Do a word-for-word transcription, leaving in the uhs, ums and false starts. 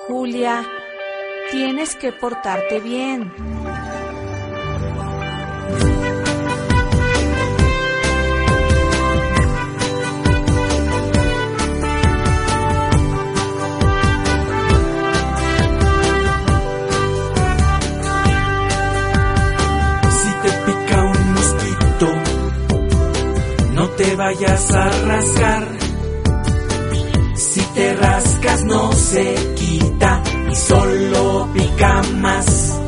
Julia, tienes que portarte bien. Si te pica un mosquito, no te vayas a rascar. Si te rascas no se quita y solo pica más.